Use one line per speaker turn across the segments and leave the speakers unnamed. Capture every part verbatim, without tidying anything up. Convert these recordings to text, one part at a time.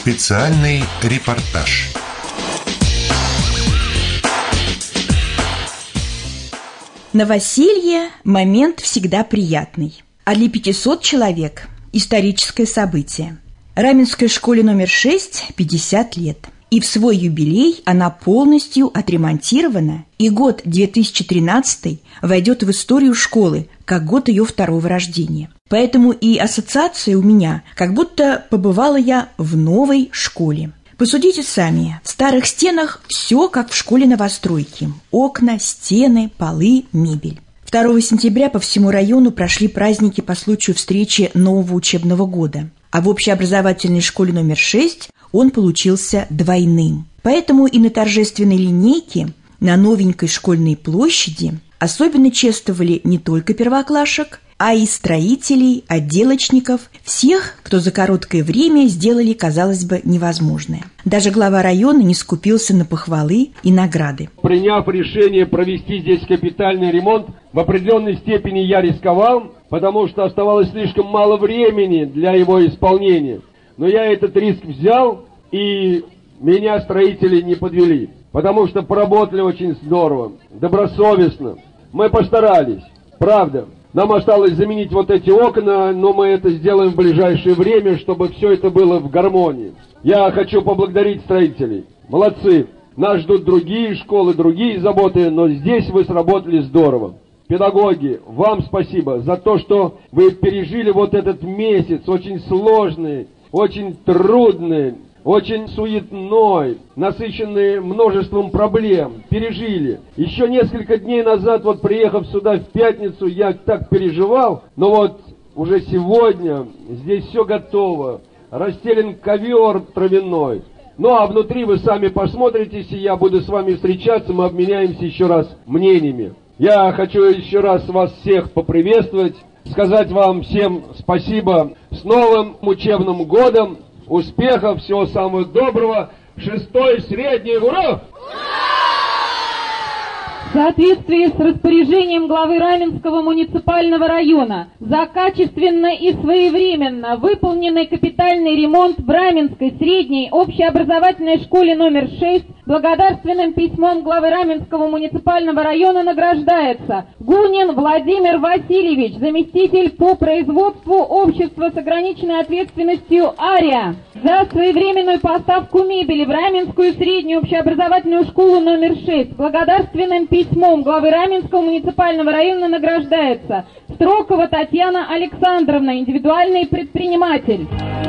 Специальный репортаж.
Новоселье – момент всегда приятный. А для пятисот человек – историческое событие. Раменской школе номер шесть пятьдесят лет. И в свой юбилей она полностью отремонтирована, и год две тысячи тринадцатый войдет в историю школы, как год ее второго рождения. Поэтому и ассоциация у меня, как будто побывала я в новой школе. Посудите сами, в старых стенах все как в школе новостройки. Окна, стены, полы, мебель. второго сентября по всему району прошли праздники по случаю встречи нового учебного года. А в общеобразовательной школе номер шесть он получился двойным. Поэтому и на торжественной линейке на новенькой школьной площади особенно чествовали не только первоклашек, а и строителей, отделочников, всех, кто за короткое время сделали, казалось бы, невозможное. Даже глава района не скупился на похвалы и награды.
Приняв решение провести здесь капитальный ремонт, в определенной степени я рисковал, потому что оставалось слишком мало времени для его исполнения. Но я этот риск взял, и меня строители не подвели, потому что поработали очень здорово, добросовестно. Мы постарались, правда. Нам осталось заменить вот эти окна, но мы это сделаем в ближайшее время, чтобы все это было в гармонии. Я хочу поблагодарить строителей. Молодцы. Нас ждут другие школы, другие заботы, но здесь вы сработали здорово. Педагоги, вам спасибо за то, что вы пережили вот этот месяц, очень сложный, очень трудный, очень суетной, насыщенный множеством проблем, пережили. Еще несколько дней назад, вот приехав сюда в пятницу, я так переживал, но вот уже сегодня здесь все готово, расстелен ковер травяной. Ну а внутри вы сами посмотритесь, и я буду с вами встречаться, мы обменяемся еще раз мнениями. Я хочу еще раз вас всех поприветствовать, сказать вам всем спасибо с новым учебным годом. Успехов, всего самого доброго. Шестой средний, ура!
В соответствии с распоряжением главы Раменского муниципального района за качественно и своевременно выполненный капитальный ремонт в Раменской средней общеобразовательной школе номер шесть благодарственным письмом главы Раменского муниципального района награждается Гунин Владимир Васильевич, заместитель по производству общества с ограниченной ответственностью «Ария», за своевременную поставку мебели в Раменскую среднюю общеобразовательную школу номер шесть. Благодарственным письмом главы Раменского муниципального района награждается Строкова Татьяна Александровна, индивидуальный предприниматель.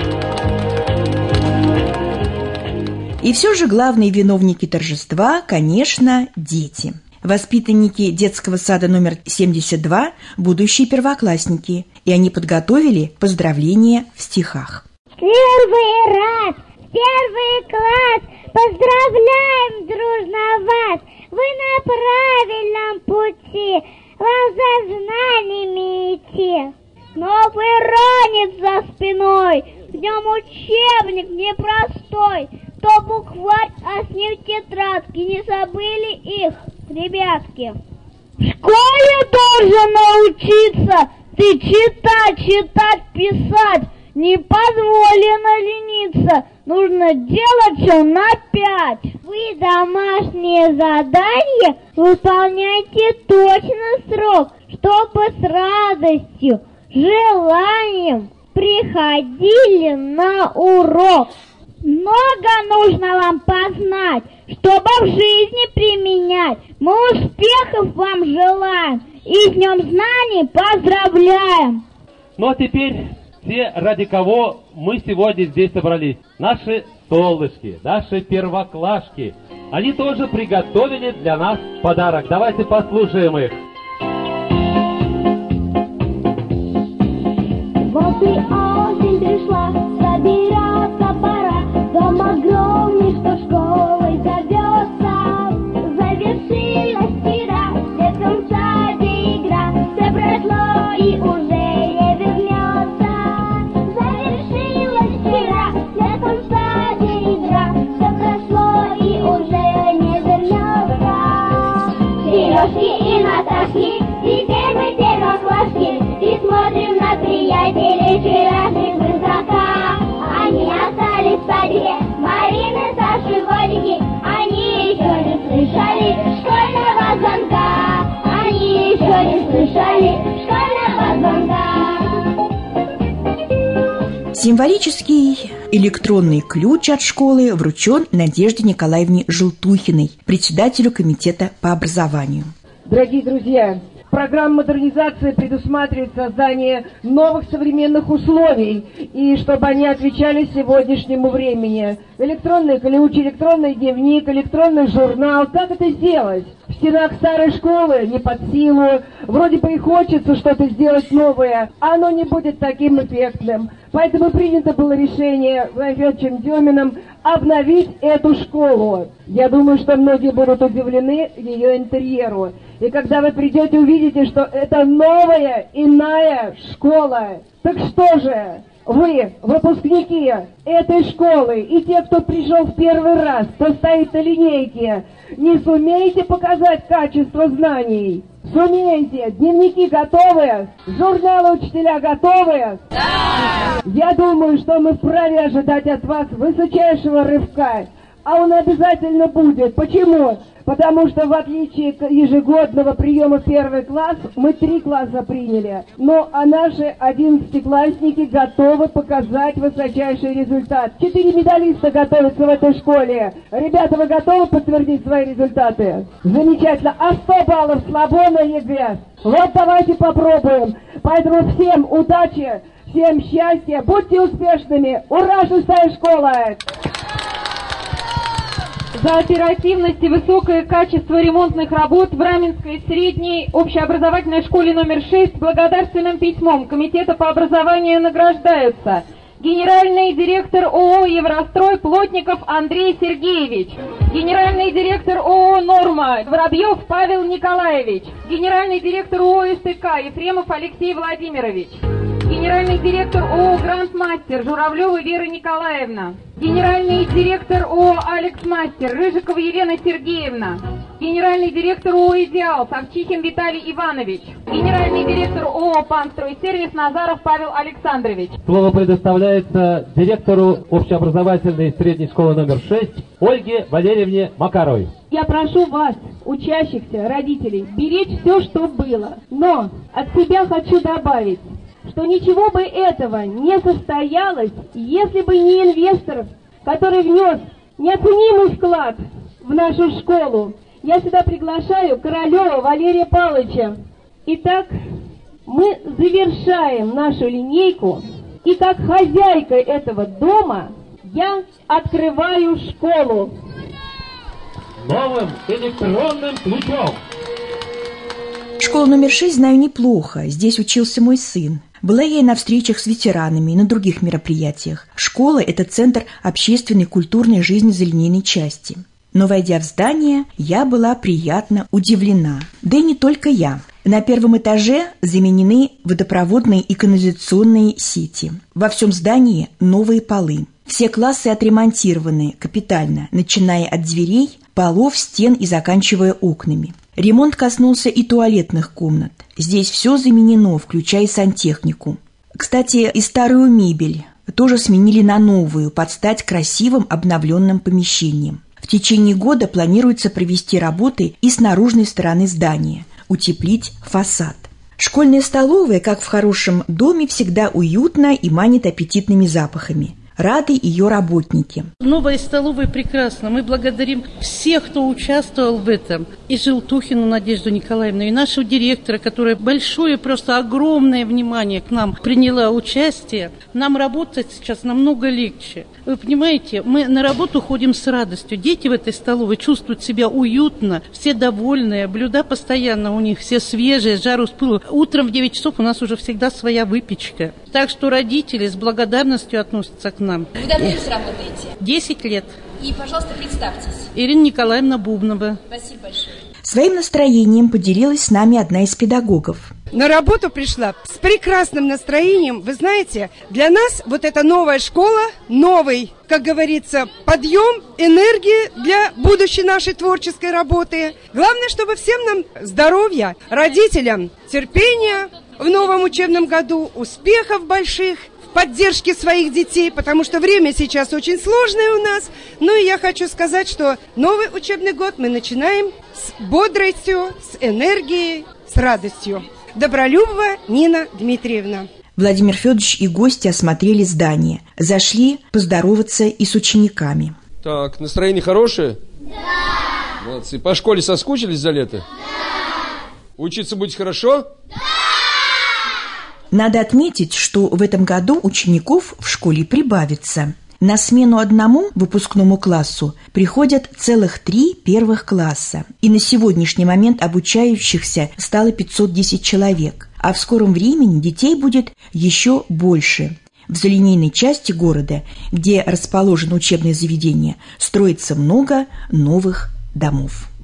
И все же главные виновники торжества, конечно, дети. Воспитанники детского сада номер семьдесят два – будущие первоклассники, и они подготовили поздравления в стихах.
Первый раз, первый класс, поздравляем дружно вас, вы на правильном пути, вам за знаниями идти. Новый ранец за спиной, в нем учебник непростой, то букварь, а с ним тетрадки, не забыли их, ребятки. В школе должен научиться ты читать, читать, писать. Не позволено лениться, нужно делать все на пять. Вы домашние задания выполняйте точно срок, чтобы с радостью, желанием приходили на урок. Много нужно вам познать, чтобы в жизни применять. Мы успехов вам желаем и с Днем Знаний поздравляем.
Ну а теперь те, ради кого мы сегодня здесь собрались, наши солнышки, наши первоклашки, они тоже приготовили для нас подарок. Давайте послушаем их.
Вот и осень пришла, собираться пора. Дом огромный, что школой зовется. Завершилась вчера, в детском саде игра. Все прошло и уже не вернется. Завершилась вчера, в детском саде игра. Все прошло и уже не вернется. Сережки и Наташки, теперь мы первоклашки, и смотрим на приятелей вчерашних высока. Они остались позади,
Символический электронный ключ от школы вручен Надежде Николаевне Желтухиной, председателю комитета по образованию.
Дорогие друзья, программа модернизации предусматривает создание новых современных условий, и чтобы они отвечали сегодняшнему времени. Электронный ключ, электронный дневник, электронный журнал. Как это сделать? В стенах старой школы не под силу. Вроде бы и хочется что-то сделать новое, а оно не будет таким эффектным. Поэтому принято было решение Владимиром Федоровичем Деминым обновить эту школу. Я думаю, что многие будут удивлены ее интерьеру. И когда вы придете, увидите, что это новая, иная школа. Так что же, вы, выпускники этой школы, и те, кто пришел в первый раз, кто стоит на линейке, не сумеете показать качество знаний? Сумеете? Дневники готовы? Журналы учителя готовы? Да! Я думаю, что мы вправе ожидать от вас высочайшего рывка. А он обязательно будет. Почему? Потому что в отличие от ежегодного приема в первый класс, мы три класса приняли. Ну, а наши одиннадцатиклассники готовы показать высочайший результат. Четыре медалиста готовятся в этой школе. Ребята, вы готовы подтвердить свои результаты? Замечательно. А сто баллов слабо на ЕГЭ? Вот давайте попробуем. Поэтому всем удачи, всем счастья, будьте успешными. Ура, шестая школа!
За оперативность и высокое качество ремонтных работ в Раменской средней общеобразовательной школе номер шесть благодарственным письмом Комитета по образованию награждаются генеральный директор ООО «Еврострой» Плотников Андрей Сергеевич, генеральный директор ООО «Норма» Воробьев Павел Николаевич, генеральный директор ООО «СТК» Ефремов Алексей Владимирович, генеральный директор ООО «Грандмастер» Журавлева Вера Николаевна, генеральный директор ООО «Алекс Мастер» Рыжикова Елена Сергеевна, генеральный директор ООО «Идеал» Савчихин Виталий Иванович, генеральный директор ООО «Панстройсервис» Назаров Павел Александрович.
Слово предоставляется директору общеобразовательной средней школы номер шесть Ольге Валерьевне Макаровой.
Я прошу вас, учащихся, родителей, беречь все, что было. Но от себя хочу добавить, что ничего бы этого не состоялось, если бы не инвестор, который внес неоценимый вклад в нашу школу. Я сюда приглашаю Королева Валерия Павловича. Итак, мы завершаем нашу линейку, и как хозяйка этого дома я открываю школу
новым электронным ключом.
Школу номер шесть знаю неплохо. Здесь учился мой сын. Была я и на встречах с ветеранами, и на других мероприятиях. Школа – это центр общественной культурной жизни залинейной части. Но, войдя в здание, я была приятно удивлена. Да и не только я. На первом этаже заменены водопроводные и канализационные сети. Во всем здании новые полы. Все классы отремонтированы капитально, начиная от дверей, полов, стен и заканчивая окнами. Ремонт коснулся и туалетных комнат. Здесь все заменено, включая сантехнику. Кстати, и старую мебель тоже сменили на новую, под стать красивым обновленным помещением. В течение года планируется провести работы и с наружной стороны здания, утеплить фасад. Школьная столовая, как в хорошем доме, всегда уютна и манит аппетитными запахами. Рады ее работники.
Новая столовая прекрасна. Мы благодарим всех, кто участвовал в этом. И Желтухину Надежду Николаевну, и нашего директора, которая большое, просто огромное внимание к нам приняла участие. Нам работать сейчас намного легче. Вы понимаете, мы на работу ходим с радостью. Дети в этой столовой чувствуют себя уютно, все довольные. Блюда постоянно у них все свежие, с жару с пылу. Утром в девять часов у нас уже всегда своя выпечка. Так что родители с благодарностью относятся к нам.
Вы давно здесь работаете?
Десять лет.
И, пожалуйста, представьтесь.
Ирина Николаевна Бубнова.
Спасибо большое.
Своим настроением поделилась с нами одна из педагогов.
На работу пришла с прекрасным настроением. Вы знаете, для нас вот эта новая школа, новый, как говорится, подъем, энергии для будущей нашей творческой работы. Главное, чтобы всем нам здоровья, родителям терпения в новом учебном году, успехов больших, поддержки своих детей, потому что время сейчас очень сложное у нас. Ну и я хочу сказать, что новый учебный год мы начинаем с бодростью, с энергией, с радостью. Добролюбова Нина Дмитриевна.
Владимир Федорович и гости осмотрели здание. Зашли поздороваться и с учениками.
Так, настроение хорошее? Да! Молодцы. По школе соскучились за лето? Да! Учиться будете хорошо? Да!
Надо отметить, что в этом году учеников в школе прибавится. На смену одному выпускному классу приходят целых три первых класса. И на сегодняшний момент обучающихся стало пятьсот десять человек. А в скором времени детей будет еще больше. В залинейной части города, где расположено учебное заведение, строится много новых домов.